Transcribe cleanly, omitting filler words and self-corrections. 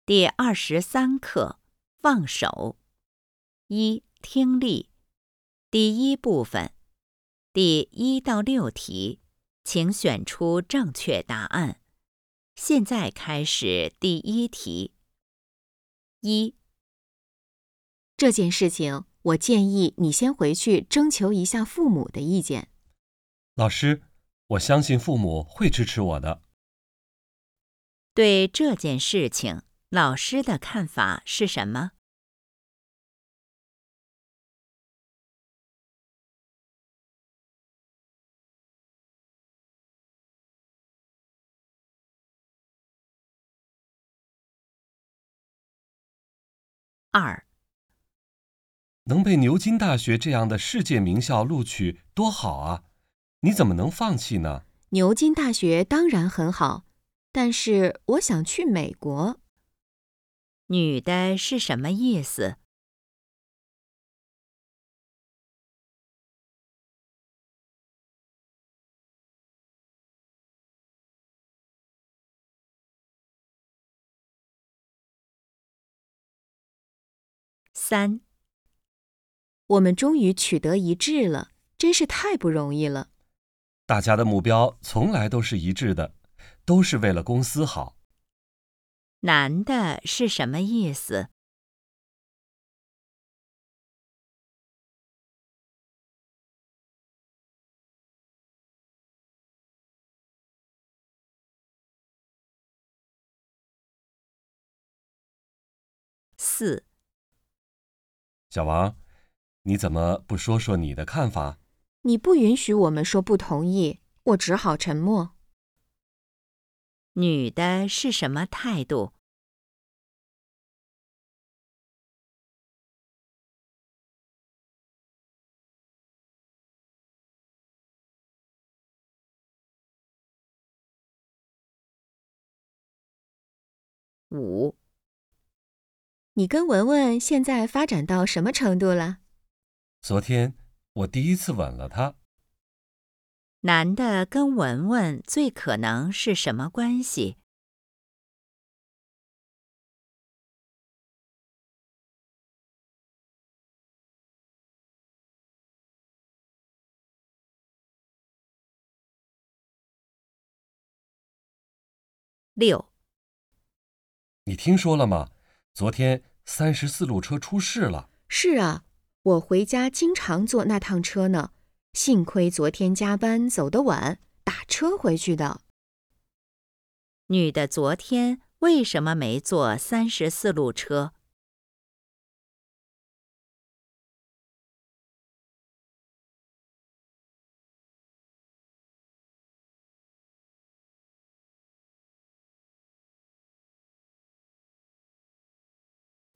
第23课放手。一、听力。第一部分，第1到6题，请选出正确答案。现在开始第1题。1、 这件事情，我建议你先回去征求一下父母的意见。 老师，我相信父母会支持我的。 对这件事情，老师的看法是什么？2、 能被牛津大学这样的世界名校录取多好啊！你怎么能放弃呢？ 牛津大学当然很好，但是我想去美国。 女的是什么意思？3、 我们终于取得一致了，真是太不容易了。 大家的目标从来都是一致的，都是为了公司好。 男的是什么意思？4、 小王，你怎么不说说你的看法？ 你不允许我们说不同意，我只好沉默。 女的是什么态度？5、 你跟文文现在发展到什么程度了？ 昨天我第一次吻了她。 男的跟文文最可能是什么关系？6、 你听说了吗？昨天34路车出事了。 是啊，我回家经常坐那趟车呢，幸亏昨天加班走得晚，打车回去的。 女的昨天为什么没坐34路车？